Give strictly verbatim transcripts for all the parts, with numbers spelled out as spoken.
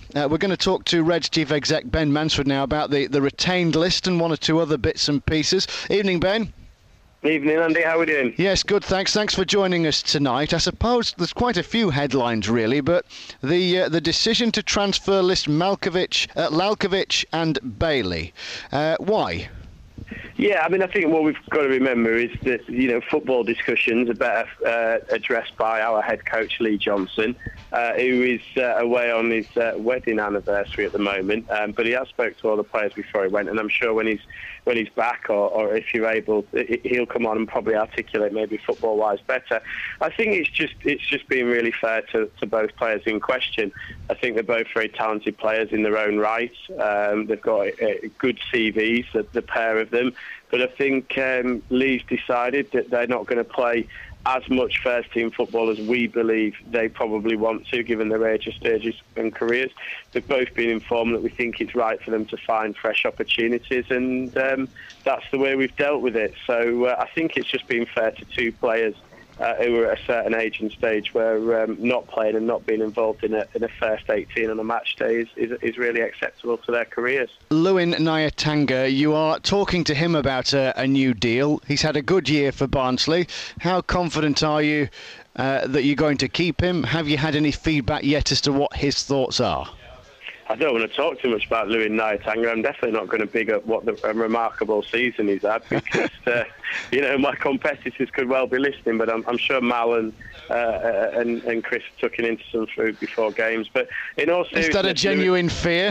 Uh, we're going to talk to Reds Chief Exec Ben Mansford now about the, the retained list and one or two other bits and pieces. Evening, Ben. Evening, Andy. How are we doing? Yes, good, thanks. Thanks for joining us tonight. I suppose there's quite a few headlines, really, but the uh, the decision to transfer list Malkovich, uh, Lalkovic and Bailey. Uh, why? Yeah, I mean, I think what we've got to remember is that, you know, football discussions are better uh, addressed by our head coach, Lee Johnson, uh, who is uh, away on his uh, wedding anniversary at the moment. Um, but he has spoke to all the players before he went, and I'm sure when he's when he's back, or, or if you're able, he'll come on and probably articulate maybe football-wise better. I think it's just it's just being really fair to, to both players in question. I think they're both very talented players in their own right. Um, they've got uh, good C Vs, the, the pair of them. But I think um, Lee's decided that they're not going to play as much first-team football as we believe they probably want to, given their age, stages and careers. They've both been informed that we think it's right for them to find fresh opportunities, and um, that's the way we've dealt with it. So uh, I think it's just been fair to two players Uh, who are at a certain age and stage where um, not playing and not being involved in a, in a first eighteen on a match day is, is, is really acceptable to their careers. Lewin Nyatanga, you are talking to him about a, a new deal. He's had a good year for Barnsley. How confident are you uh, that you're going to keep him? Have you had any feedback yet as to what his thoughts are? I don't want to talk too much about Lewin Nyatanga. I'm definitely not going to big up what the, a remarkable season he's had, because uh, you know, my competitors could well be listening. But I'm, I'm sure Mal and, uh, and and Chris took it into some food before games. But in all seriousness, is that a genuine fear?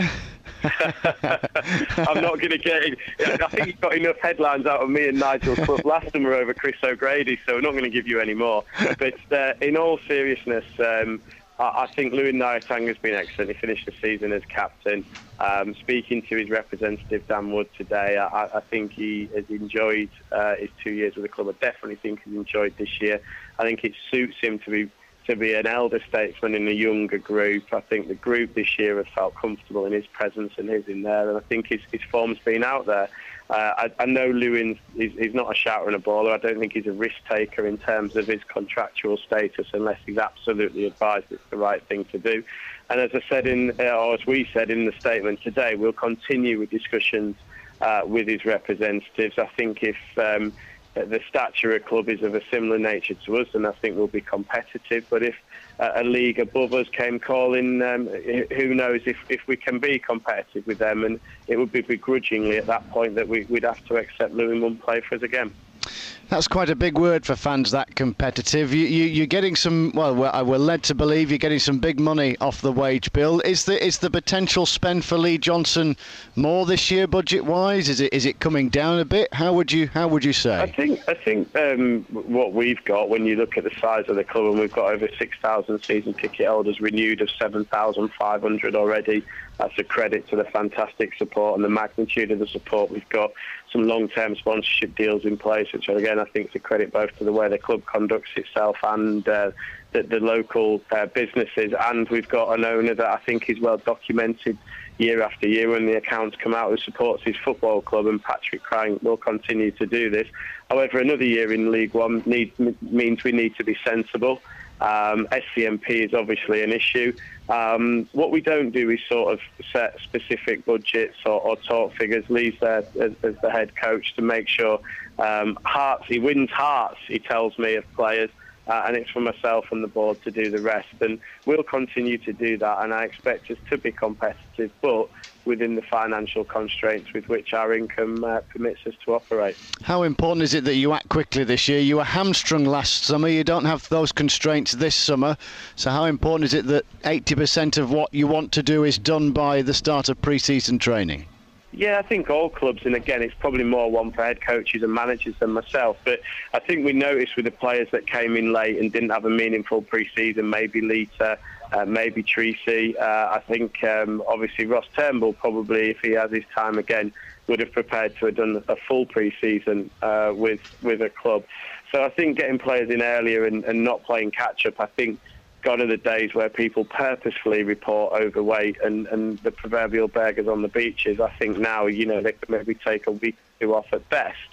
I'm not going to get in. I think he got enough headlines out of me and Nigel's club last summer over Chris O'Grady, so we're not going to give you any more. But uh, in all seriousness, um, I think Lewin Nyatanga has been excellent. He finished the season as captain. Um, speaking to his representative, Dan Wood, today, I, I think he has enjoyed uh, his two years with the club. I definitely think he's enjoyed this year. I think it suits him to be to be an elder statesman in a younger group. I think the group this year has felt comfortable in his presence and his in there, and I think his, his form's been out there. Uh, I, I know Lewin is he's not a shouter and a baller. I don't think he's a risk taker in terms of his contractual status, unless he's absolutely advised it's the right thing to do. And as I said in, uh, or as we said in the statement today, we'll continue with discussions uh, with his representatives. I think if um, the stature of club is of a similar nature to us, then I think we'll be competitive. But if uh, a league above us came calling, um, who knows if, if we can be competitive with them, and it would be begrudgingly at that point that we, we'd have to accept Lewin wouldn't play for us again. That's quite a big word for fans, that competitive. You, you, you're getting some, well, we're, we're led to believe you're getting some big money off the wage bill. Is the is the potential spend for Lee Johnson more this year, budget-wise? Is it is it coming down a bit? How would you how would you say? I think I think um, what we've got, when you look at the size of the club, and we've got over six thousand season ticket holders, renewed of seven thousand five hundred already. That's a credit to the fantastic support and the magnitude of the support. We've got some long-term sponsorship deals in place, which again I think is a credit both to the way the club conducts itself and uh, the, the local uh, businesses. And we've got an owner that I think is well documented year after year when the accounts come out, who supports his football club, and Patrick Crank will continue to do this. However, another year in League One need, means we need to be sensible. Um, S C M P is obviously an issue. Um, what we don't do is sort of set specific budgets or, or talk figures. Lee's there as, as the head coach to make sure um, hearts, he wins hearts, he tells me, of players. Uh, and it's for myself and the board to do the rest. And we'll continue to do that, and I expect us to be competitive, but within the financial constraints with which our income uh, permits us to operate. How important is it that you act quickly this year? You were hamstrung last summer. You don't have those constraints this summer. So how important is it that eighty percent of what you want to do is done by the start of pre-season training? Yeah, I think all clubs, and again, it's probably more one for head coaches and managers than myself, but I think we noticed with the players that came in late and didn't have a meaningful pre-season, maybe Lita, uh, maybe Treacy, uh, I think um, obviously Ross Turnbull probably, if he has his time again, would have prepared to have done a full pre-season uh, with, with a club. So I think getting players in earlier and, and not playing catch-up, I think, gone are the days where people purposefully report overweight and, and the proverbial burgers on the beaches. I think now, you know, they could maybe take a week or two off at best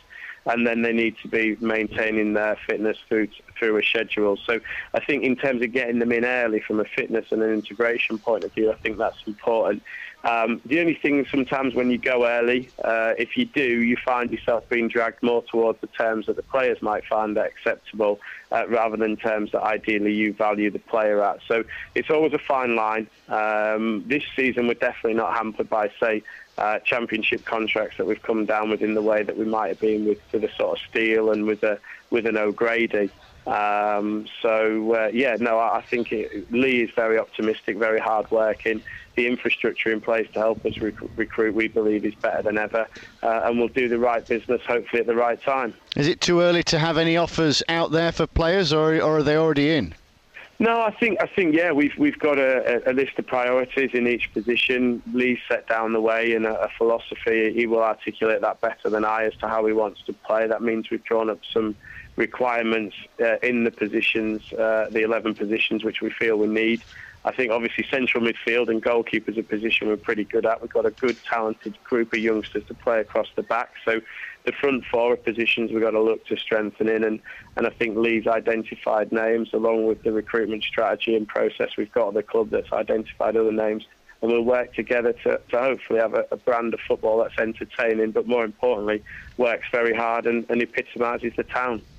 and then they need to be maintaining their fitness through through a schedule. So I think in terms of getting them in early from a fitness and an integration point of view, I think that's important. Um, the only thing sometimes when you go early, uh, if you do, you find yourself being dragged more towards the terms that the players might find acceptable, uh, rather than terms that ideally you value the player at. So it's always a fine line. Um, this season we're definitely not hampered by, say, uh, championship contracts that we've come down with in the way that we might have been with, with a sort of Steele and with a with an O'Grady. Um, so, uh, yeah, no, I, I think it, Lee is very optimistic, very hard-working. The infrastructure in place to help us rec- recruit, we believe, is better than ever. Uh, and we'll do the right business, hopefully, at the right time. Is it too early to have any offers out there for players, or, or are they already in? No, I think, I think, yeah, we've we've got a, a list of priorities in each position. Lee's set down the way and a, a philosophy. He will articulate that better than I as to how he wants to play. That means we've drawn up some requirements uh, in the positions, uh, the eleven positions which we feel we need. I think obviously central midfield and goalkeeper is a position we're pretty good at. We've got a good, talented group of youngsters to play across the back. So the front four of positions we've got to look to strengthen in. And, and I think Lee's identified names along with the recruitment strategy and process we've got at the club that's identified other names. And we'll work together to, to hopefully have a, a brand of football that's entertaining, but more importantly, works very hard and, and epitomises the town.